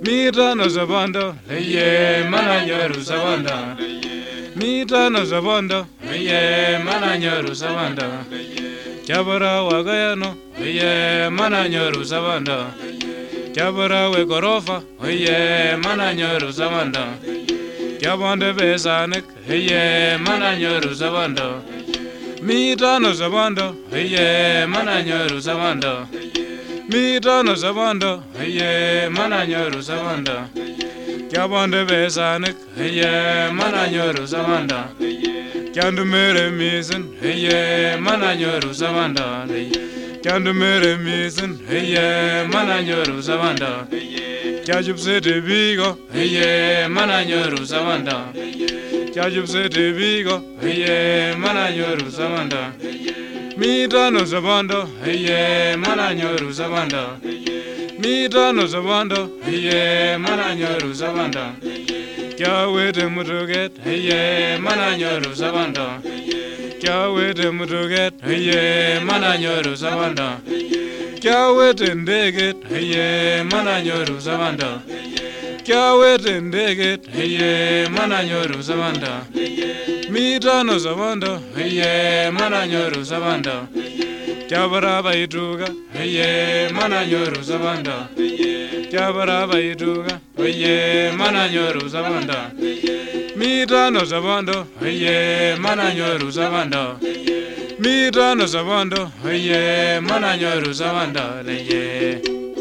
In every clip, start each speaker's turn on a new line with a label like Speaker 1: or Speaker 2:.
Speaker 1: Mitano Zabando, Leye Mananyoru Zabanda. Mitano Zabando, Leye Mananyoru Zabanda. Jabara Wagayano, Leye Mananyoru Zabanda. Jabara Wegorofa, Leye Mananyoru Zabanda. Jabande Besanik, Leye Mananyoru Zabanda. Mitano Zabando, Leye Mananyoru Zabanda. Mitano Zabando, Leye Mananyoru Zabanda. Jabande Besanik, Leye Mananyoru Zabanda. Jandu mere misen, Leye Mananyoru Zabanda. Jandu mere misen, Leye Mananyoru Zabanda. Jajub City Vigo, Leye Mananyoru Zabanda. Jajub City Vigo, Leye Mananyoru Zabanda. Mitano Zabando, Leye Mananyoru Zabanda. Mitano Zabando, Leye Mananyoru Zabanda. Jawete Mutuget, Leye Mananyoru Zabanda. Jawete Mutuget, Leye Mananyoru Zabanda. Jawete Ndeget, Leye Mananyoru Zabanda. Jawete Ndeget, Leye Mananyoru Zabanda. Mitano Zabando, Leye Mananyoru Zabanda. Jabaraba Ituga, Leye Mananyoru Zabanda. Jabaraba Ituga, Leye Mananyoru Zabanda. Mitano Zabando, Leye Mananyoru Zabanda. Mitano Zabando, Leye Mananyoru Zabanda. Leye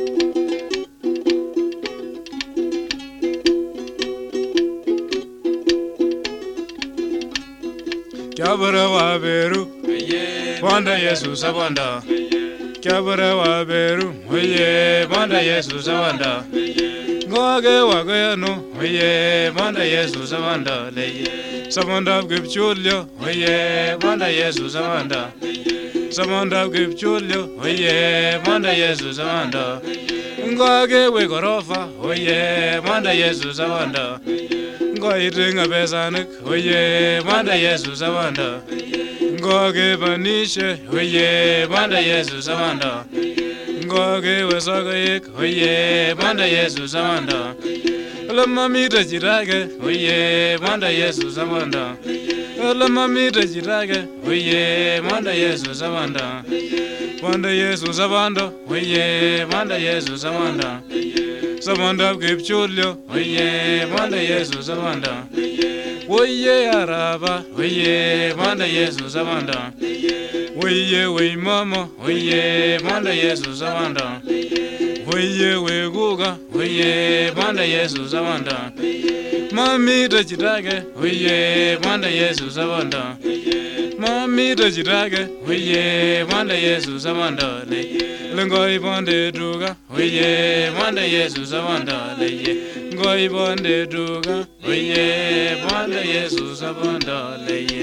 Speaker 1: Jabara Waberu, Wanda Yesu Sabanda. Jabara Waberu, Oye, Wanda Yesu Sabanda. Goge Wagayano, Oye, Wanda Yesu Sabanda. Samanda Gipchulio, Oye, Wanda Yesu Sabanda. Samanda Gipchulio, Oye, Wanda Yesu Sabanda. Goge Wegorofa, Oye, Wanda Yesu Sabanda. Goitinga Besanik, Oye, Wanda Yesu Sabanda. Goge Banishe, Oye, Wanda Yesu Sabanda. Goge Wasagayik, Oye, Wanda Yesu Sabanda. Lamamita Jirage, Oye, Wanda Yesu Sabanda. Lamamita Jirage, Oye, Wanda Yesu Sabanda. Wanda Yesu Sabanda, Oye, Wanda Yesu Sabanda. Sabanda Gipchulio, Oye, Wanda Yesu Sabanda. Oye Araba, Oye, Wanda Yesu Sabanda. Oye we Mama, Oye, Wanda Yesu Sabanda. Oye we Guga, Oye, Wanda Yesu Sabanda. Mami da Jitage, Oye, Wanda Yesu Sabanda. Mami da Jitage, Oye, Wanda Yesu Sabanda. Ngoi bonde duga, Oye, Wanda Yesu Sabanda. Ngoi bonde duga, Oye, Wanda Yesu Sabanda.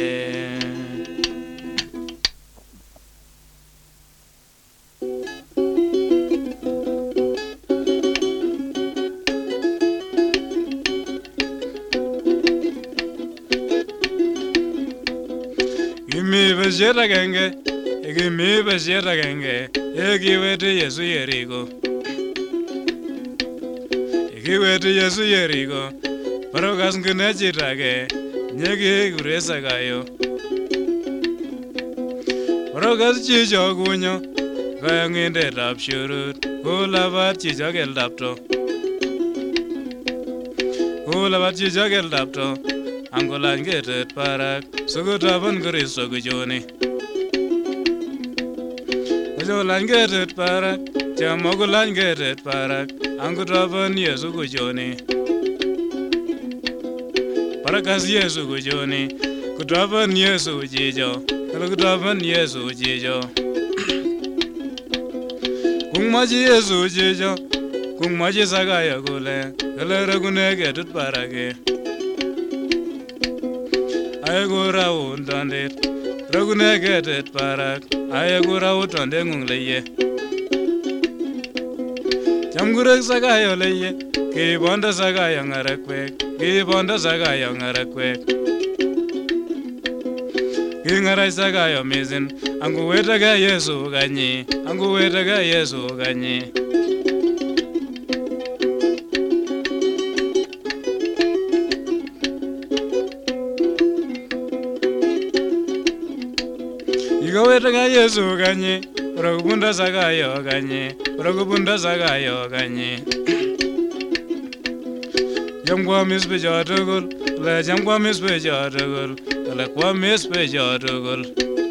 Speaker 1: Gimme Bashira Genge, gimme Bashira Genge, give it to Yesu Yerigo. Give it to Yesu Yerigo, Parogas Gunajitage, Negi Gresagayo. Parogas Chijo Gunyo, going in the rapture, who love at Chijagel Lapto. Who love at Chijagel Lapto, Angolan get it, Parak, so good happen Gris so good journey. Jolan get it, Parak, Jamogolan get it, Parak, Angotravan Yesu Gujoni. Parakas Yesu Gujoni, Kutravan Yesu Jijo, Kutravan Yesu Jijo. Kumaji Yesu Jijo, Kumaji Sagaya Gule, Galaragune get it, Parake. I go round on it, Ragune get it, Parak. I go out on the Munglaye. Jamgurek Sagaya lay, keep on the Sagaya Araquek, keep on the Sagaya Araquek. King Araisagaya Mizin, and go wait a guy Yesu Gani, and go wait a guy Yesu Gani. Rogubetaka Yesu ganye, rogubunda sagayo ganye, rogubunda sagayo ganye. Jamgwa misbe jadugul, la jamgwa misbe jadugul, la kwa misbe jadugul.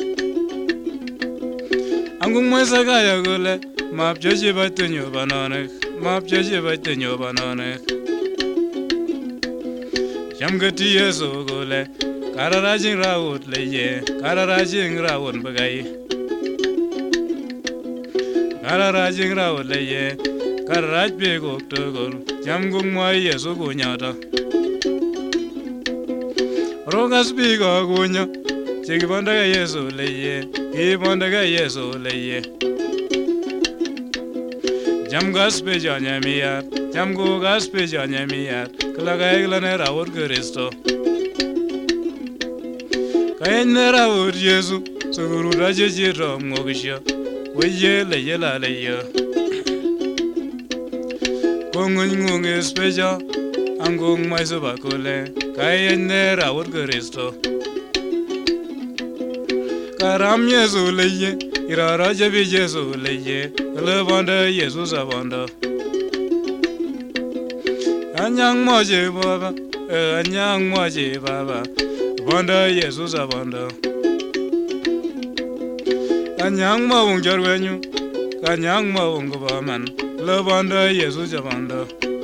Speaker 1: Angung mwesa gaya gule, map joji batunyo bananek, map joji batunyo bananek. Jamgati Yesu gule, kararajing rawut leye, kararajing rawut bagay. Kararajing rawut leye, kararaj begok tugul, jamgung mwai Yesu gunyata. Rogas bigo gunyo, chikibondaga Yesu leye, kibondaga Yesu leye. Jamgas peja nyamiyat, jamgugas peja nyamiyat, kalaga eglane rawut Kristo. Kaine rawut Yesu, suguru raje jiro mogisha, weye leye la leye. Kongun espeja, angung maisu bakule, kaine rawut Kristo. Karam Yesu leye, irara jabi Yesu leye, lebanda Yesu sabanda. Anyang moje baba, anyang moje baba, banda Yesu sabanda. Anyang mawung jarwenyu, kanyang mawung baman, lebanda Yesu sabanda.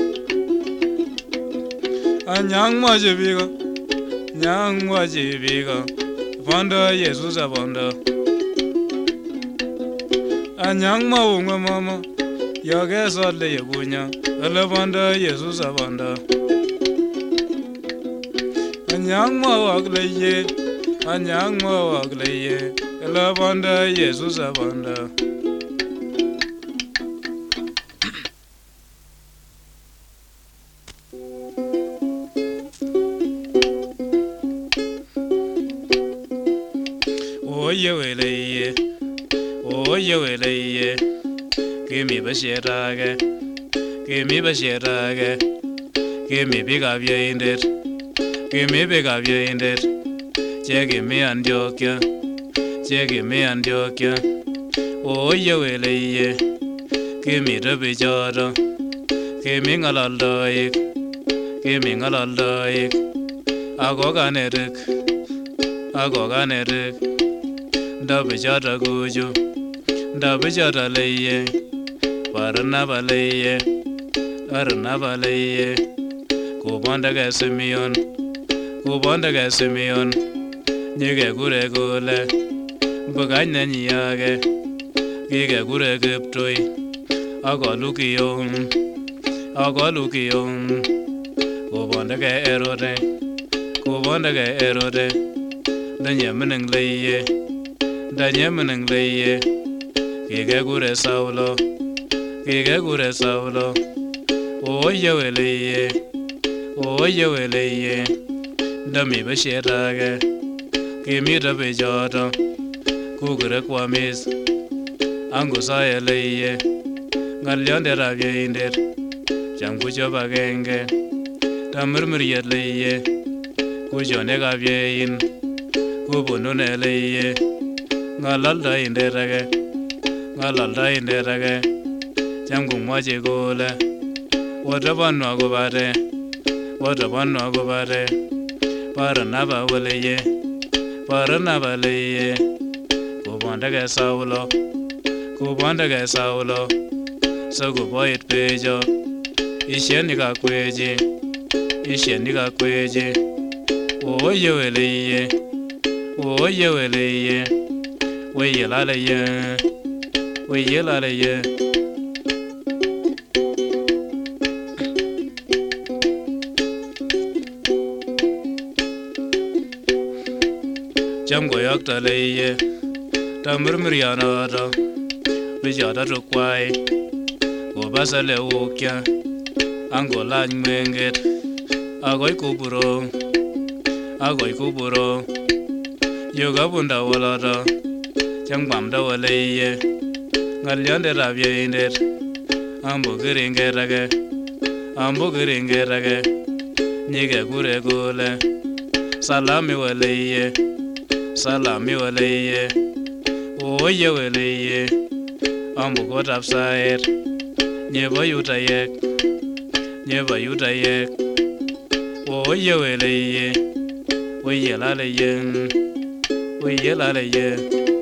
Speaker 1: Anyang moje biga, nyang moje biga, banda Yesu sabanda. Anyang mawung mama, yage sale yagunya, lebanda Yesu sabanda. Anyang mawag leye, anyang mawag leye, lebanda Yesu sabanda. Oye weleye, oye weleye, kimi bashirage, kimi bashirage, kimi bigavye indet, kimi bigavye indet, cheki mi Antioquia, cheki mi Antioquia. Oye weleye, kimi rabichara, kimi ngalaldoik, kimi ngalaldoik, ako kanerik, ako kanerik. Dabichara guju, dabichara leye, paranaba leye, aranaba leye. Kubondaga Simeon, kubondaga Simeon, nyige gure gule, baganya nyage, gige gure giptoi, agalukiyon, agalukiyon. Kubondaga Erode, kubondaga Erode, danyameneng leye. Danyameneng leye, kige gure Saulo, kige gure Saulo. Oye weleye, oye weleye, dami bashirage, kimi rabijata, kugure kwamis, angusaya leye, ngalyonde rabye indet, jamkucho bagenge, tamirmiryat leye, kujone gabye in, kubunune leye. Ngalalda inderage, ngalalda inderage, jamgu mwaje gole, watabanwa gubare, watabanwa gubare, paranaba waleye, paranaba leye, kubondaga Saulo, kubondaga Saulo, saguboyit pejo, isheniga kweje, isheniga kweje. Oye weleye, oye weleye. Weye la leye, weye la leye. Jamgo yakta leye, tamirmiryana da, bijada rukwai, gobasa le ukya, angola nymenget, agoy kuburo, agoy kuburo, yoga bunda walada. Jangbam da waleye, ngalyonde rabye indet, ambo giringerage, nyige gure gule, salami waleye, oye weleye ambukot apsaet nyebo yutayek oye weleye oye laleye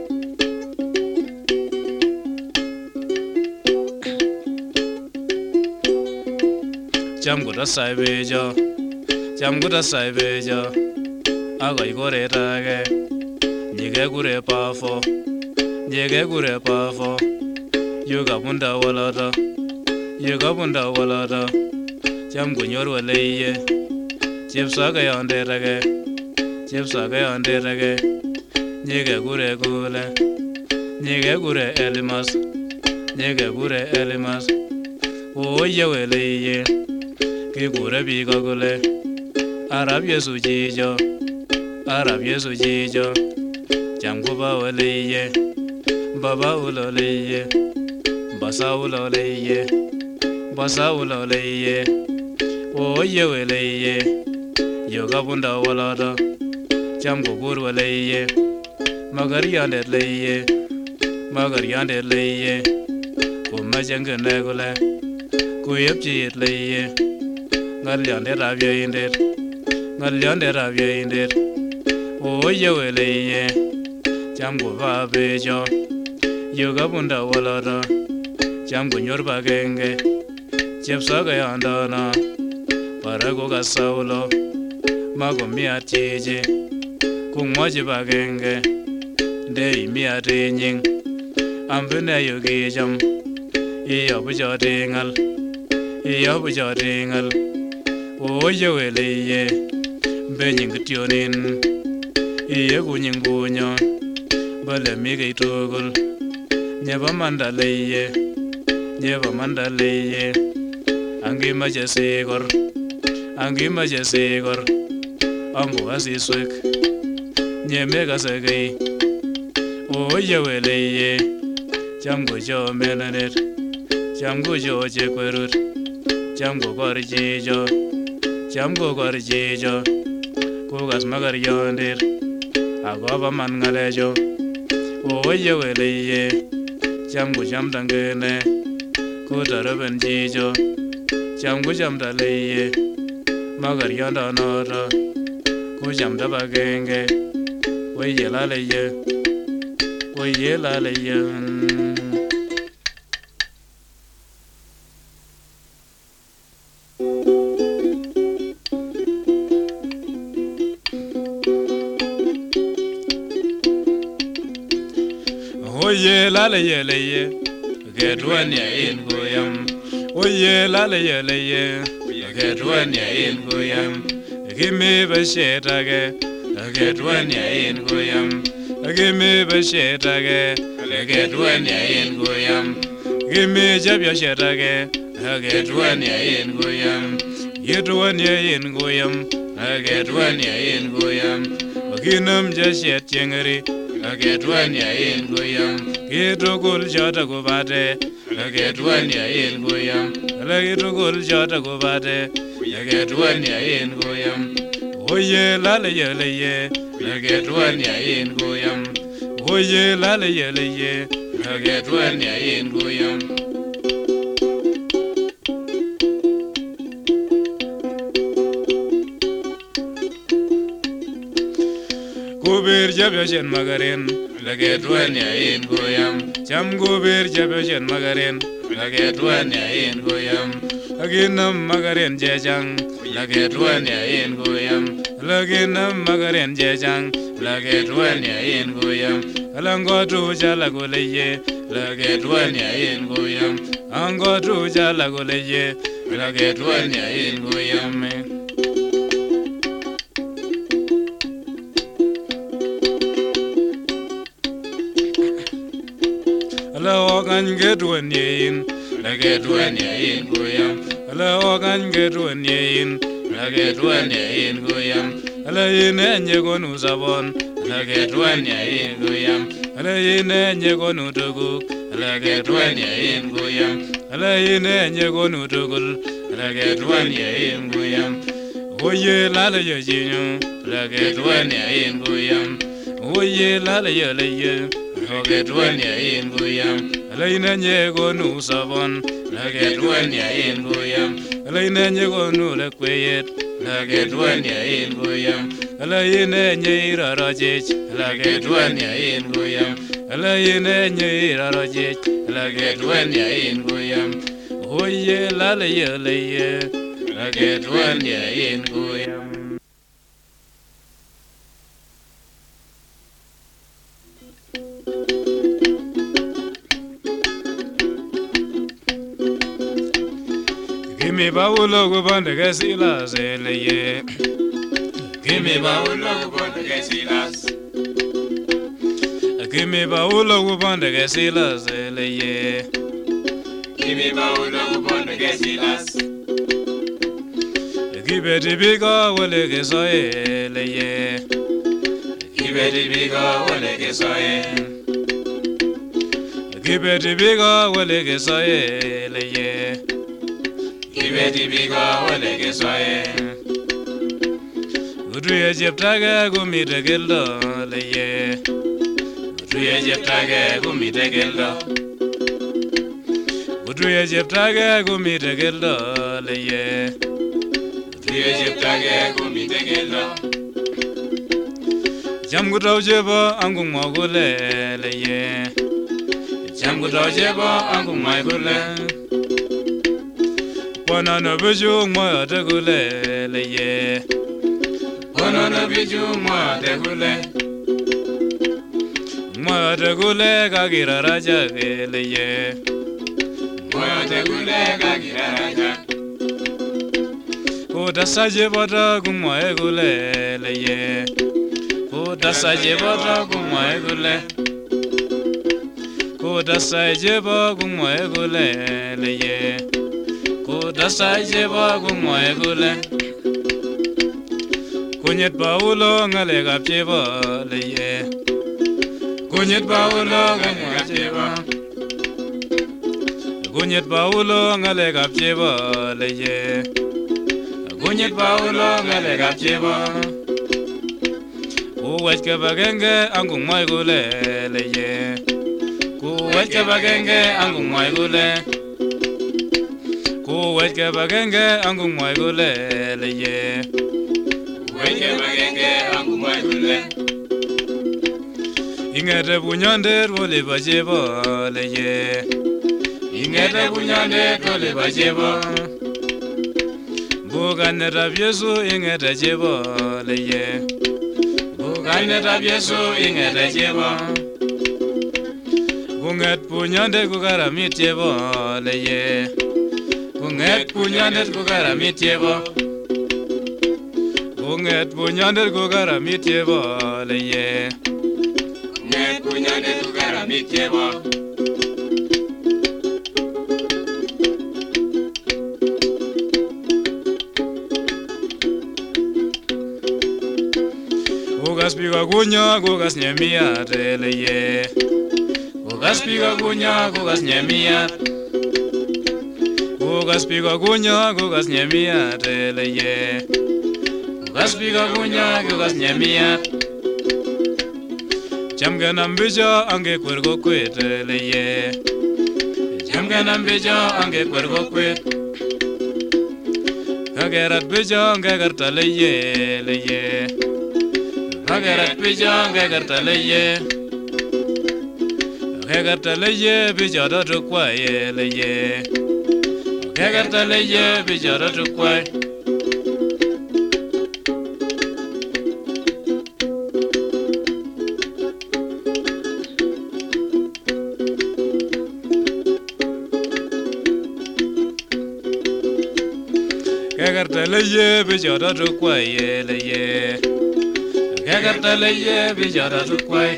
Speaker 1: jam guda saibejo agoi koretage nyige gure pafo yuga bunda walada jam gunyor waleye chepsaga yonderage nyige gure elimas oye weleye kigure biga gule arab yesu jijo jam guba waleye baba uloleye basa uloleye oye weleye yoga bunda walada jam gugur waleye magar yande leye kumajengene gule kuyepjit leye ngal yande rabye indet oye weleye jam guba bejo yoga bunda walada jam gunyor bagenge chepsaga yandana parago gasaulo mago miatije kungwaji bagenge dei miatinyin ambene yogi jam iyobu jotingal oye weleye benying tionin iye kunyin bale mige togol nyeba mandaleye angi maje segor ambu asiswek nyemega segei oye weleye jamgo jo menanet jamgo jo chekwerut jamgo gorjijo kugas magar yondir agoba man ngalejo oye weleye jamgo jamdangene kutaraben jijo jamgo jamdaleye magar yondanora kujamda bagenge oye laleye oye laleye gedwania in goyam oye laleye gedwania in goyam gime bashetage gedwania in goyam gime bashetage gedwania in goyam gime jabya shetage gedwania in goyam gedwania in goyam gedwania in goyam ginam jashet chengri gedwania in goyam gedogol jota gobade gedwania in goyam gedogol jota gobade gedwania in goyam oye laleye gedwania in goyam oye laleye gedwania in goyam Gober jabyan magaren lagedwania in goyam jam gober jabyan magaren lagedwania in goyam aginam magaren jejang lagedwania in goyam laginam magaren jejang lagedwania in goyam alangotu jalagoleye lagedwania in goyam angotu jalagoleye lagedwania in goyam la ogan gedwania in lagedwania in goyam la ogan gedwania in lagedwania in goyam la yene nyegonu zabon lagedwania in goyam la yene nyegonu tuguk lagedwania in goyam la yene nyegonu tugul lagedwania in goyam oye laleye jinyo lagedwania in goyam oye laleye Lagetwen yain guyam Alaina nyego nu sabon Lagetwen yain guyam Alaina nyego nu lekweyet Lagetwen yain guyam Alaina nyira rajech Lagetwen yain guyam Alaina nyira rajech Lagetwen yain guyam Oye lalaye laye Lagetwen yain guyam Gimme baulo gubanda gasilas eleye Gimme baulo gubanda gasilas Gimme baulo gubanda gasilas eleye Gimme baulo gubanda gasilas Gibeti biga wale gesoye eleye Gibeti biga wale gesoye Gibeti biga wale gesoye eleye Gibeti biga wale gesoye Uduye jeptage gumite geldo leye Uduye jeptage gumite geldo Uduye jeptage gumite geldo leye Uduye jeptage gumite geldo Jamgutaw jeba angung magule leye Jamgutaw jeba angung magule Wanana bijou moya tegule leye Wanana bijou moya tegule Moya tegule kagira raja leye Moya tegule kagira raja Koda saje bata kumoye gule leye Koda saje bata kumoye gule Koda saje bata kumoye gule leye Koda saje bata kumoye gule Kunyet paulo ngale kapcheba leye Kunyet paulo ngale kapcheba Kunyet paulo ngale kapcheba leye Kunyet paulo ngale kapcheba Kuwet kabagenge angung moy gule leye Kuwet kabagenge angung moy gule Kuwet kabagenge angung moy gule leye Kuwet kabagenge angung moy gule Ingete bunyande wole bajeba leye Ingete bunyande wole bajeba Bugane rabyesu ingete jeba leye Bugane rabyesu ingete jeba Bunget punyande kugaramit jeba leye Bunget punyande kugaramit jeba Bunget punyande kugaramit jeba leye Bunget punyande kugaramit jeba Gogas piga gunya, gogas nyemia teleye. Gogas piga gunya, gogas nyemia. Gogas piga gunya, gogas nyemia teleye. Gogas piga gunya, gogas nyemia. Jamgana mbija ange kwergo kweteleye. Jamgana mbija ange kwergo kwet. Kagerat bija ange gartaleye leye. Kagerat bija ange gartaleye. Kagartaleye bija dotu kwaye leye. Kagartaleye bija dotu kwaye. Kagartaleye bija dotu kwaye leye. Kagartaleye bija dotu kwaye.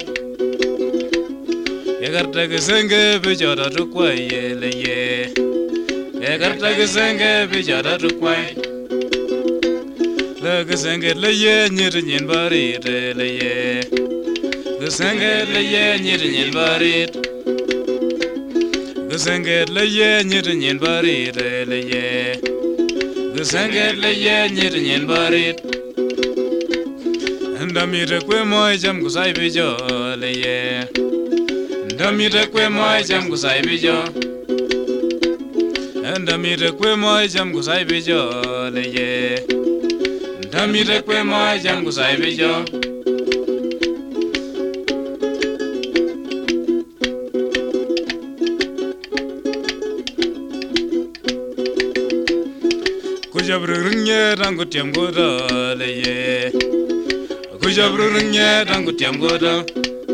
Speaker 1: Kagartagisenge bija dotu kwaye leye. Kagartagisenge bija dotu kwaye. Lagisenge leye nyirinyin barit leye. Gisenge leye nyirinyin barit. Gisenge leye nyirinyin barit leye. Gisenge leye nyirinyin barit. Ndamire kwe moy jam gusai bijo leye. Ndamire kwe moi jam kusai bijo. Ndamire kwe moi jam kusai bijo leye. Ndamire kwe moi jam kusai bijo. Kujabrunya rangu tiam goda leye. Kujabrunya rangu tiam goda.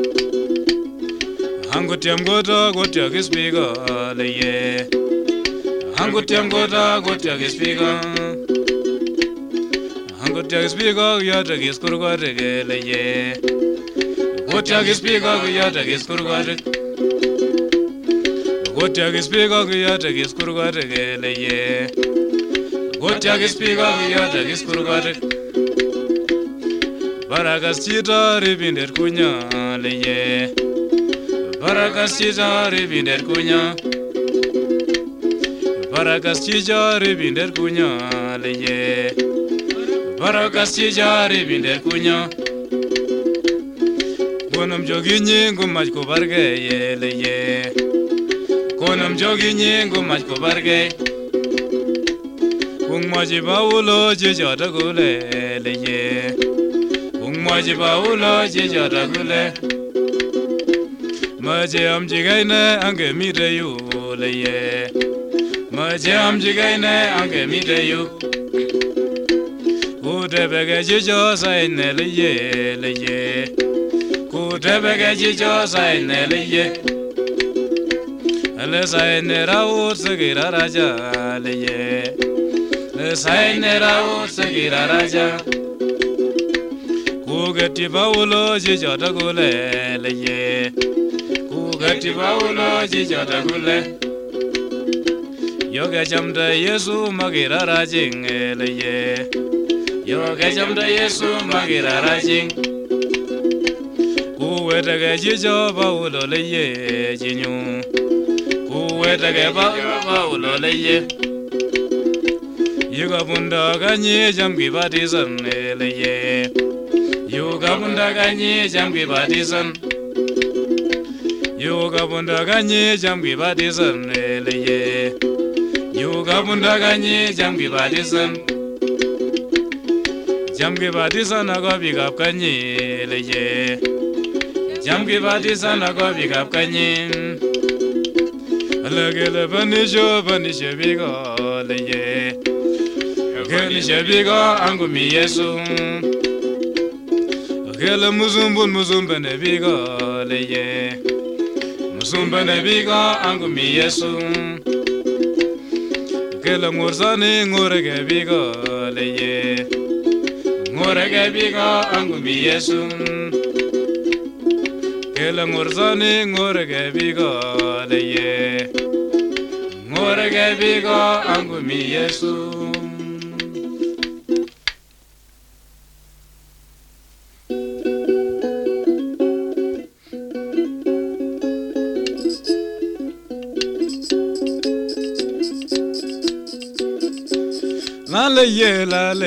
Speaker 1: Hangu tiam goda gotia gispiga leye. Hangu tiam goda gotia gispiga. Hangu tiam gispiga yata giskurga leye. Gotia gispiga yata giskurga. Gotia gispiga yata giskurga leye. Gotia gispiga yata giskurga. Barakas chita ribindet kunya leye. Barakas chita ribindet kunya. Barakas chita ribindet kunya leye. Barakas chita ribindet kunya. Konam jogi nyingu mach ko barge leye. Konam jogi nyingu mach ko barge. Kung maji baulo jijata gule leye. Kung maji baulo jijata gule. Maji amjigaine ange miteyu leye. Maji amjigaine ange miteyu. Kutebege jijo saine leye leye. Kutebege jijo saine leye. Le saine raut segira raja leye. Le saine raut segira raja. Kugati baulo jijata gule leye. Kugati baulo jijata gule. Yoga jamda Yesu magira rajing leye. Yoga jamda Yesu magira rajing. Kuwetege jijo baulo leye jinyu. Kuwetege baulo leye. Yuga bunda ganyi jamgi batizan leye. Yuga bunda ganyi jamgi batizan. Yuga bunda ganyi jamgi batizan leye. Yuga bunda ganyi jamgi batizan. Jamgi batizan ago bigap ganyi leye. Jamgi batizan ago bigap ganyi. Alagele banisho bigo leye. Gele bigo angumi Yesu. Gele muzumbene bigo leye. Muzumbene bigo angumi Yesu. Gele ngursani ngurege bigo leye. Ngurege bigo angumi Yesu. Gele ngursani ngurege bigo leye. Ngurege bigo angumi Yesu. La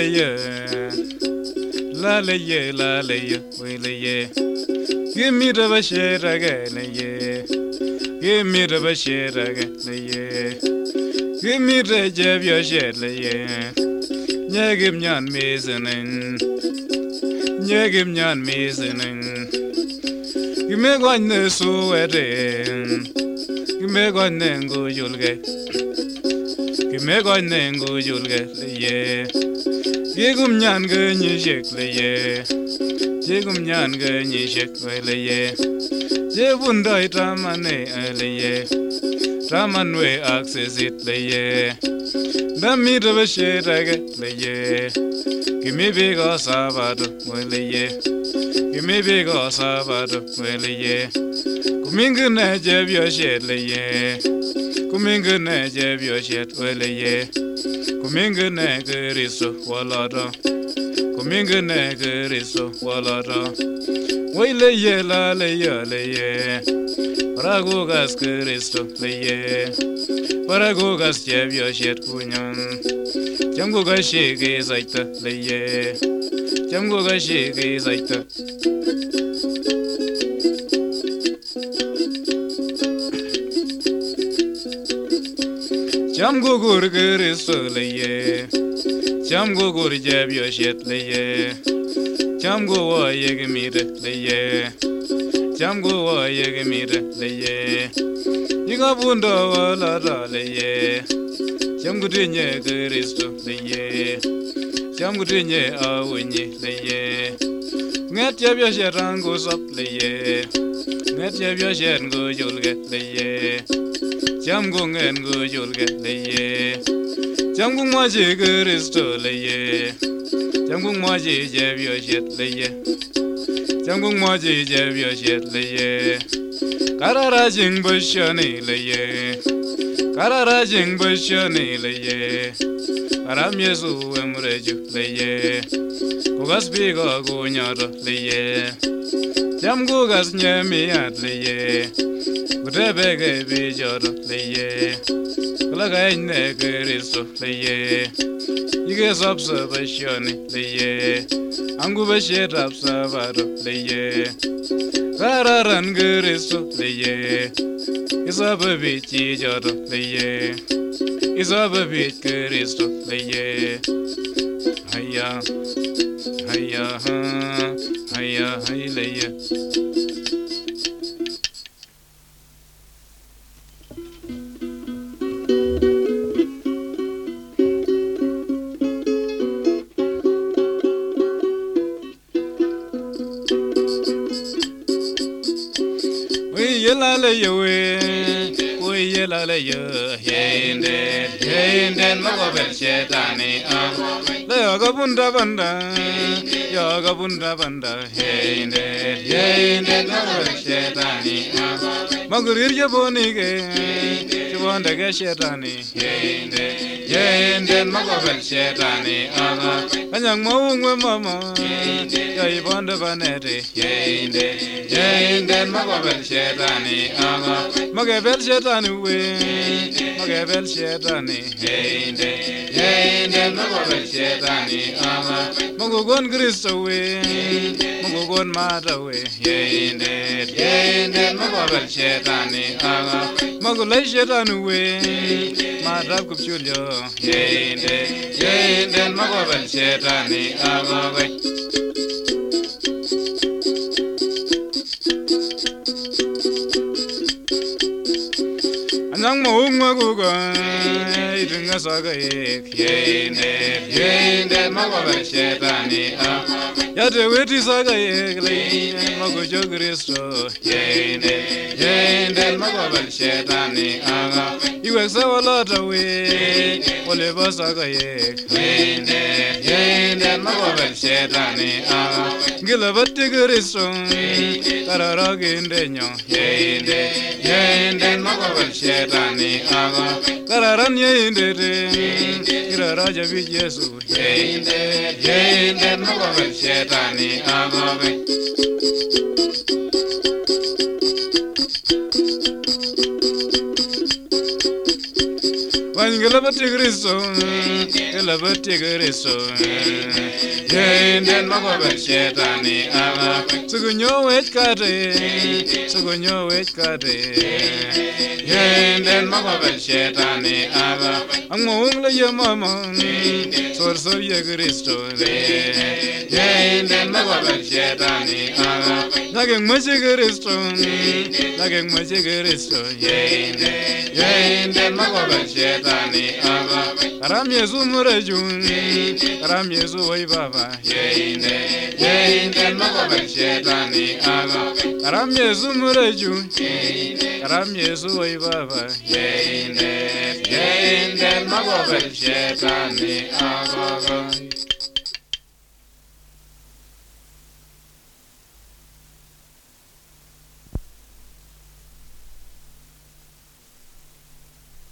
Speaker 1: leye, we leye. Give me the bashir again, leye. Give me the bashir again, leye. Give me the jab your shed, leye. Nyagim yan measoning. Nyagim yan measoning. Give me one the so at give me one go you'll get. Give me one go you'll get, leye. Yegum nyan ge ni shek leye. Yegum nyan ge ni shek leye. Je bunda itamane leye. Tamanwe access it leye. Dami de beshere leye. Gimme big or sabado leye. Gimme big or sabado leye. Kuminga na jeb your shed leye. Kuminga na jeb your shed leye. Kuminga na geriso walada. Kuminga na geriso walada. Leye la leye leye. Paragogas geriso leye. Paragogas jeb your shed kunyan. Jamgo gashi gezaita leye. Jamgo gashi gezaita. Cham gugur Kristo leye Cham gugur jebiyoshet leye Cham guwa yegmire leye Cham guwa yegmire leye Yiga bundo wala da leye Cham gudinye Kristo leye Cham gudinye awunye leye Nget jebiyoshet angu sop leye Nget jebiyoshet ngu julge leye Cham gungen gu julge leye Cham gung maji Kristo leye Cham gung maji jebiyoshet leye Cham gung maji jebiyoshet leye Karara jing bashani leye Karara jing bashani leye Karam Yesu emreju leye Kugas bigo gunyaro leye Cham gugas nyemiyat leye Gudebege bijoro leye Kulaga ine Kristo leye Ige sapsa bashani leye Angu bashet apsa varo leye Kararan Kristo leye Isaba bichi joro leye Isaba bich Kristo leye Haya Haya Haya Haya leye Yela le yo yende mago bel shetani le yoga bunda banda yende mago bel shetani magurir je bonige jibonda ge shetani yende mago bel shetani anyang mawungwe mama ya ibonda banete yende mago bel shetani mago bel shetani we mago bel shetani yende mago bel shetani mago gon Kristo we mago gon mata we yende mago bel shetani mago lay shetani we mata kupchulyo yende mago bel shetani Nang maung maguga idunga saga yende mago bel shetani yate weti saga le mago jo Kristo yende mago bel shetani iwe sawalata we ole basaga yende mago bel shetani ngila batti Kristo karara gindenyo yende mago bel shetani kararan yende kirara jabi Yesu yende mago bel shetani Wangela batti Kristo yende mago bel shetani sugunyo wech kate yende mago bel shetani angmong le ye mama sor ye Kristo yende mago bel shetani nageng machi Kristo yende mago bel shetani karam Yesu murejun karam Yesu way baba yende mago bel shetani karam Yesu murejun karam Yesu way baba yende mago bel shetani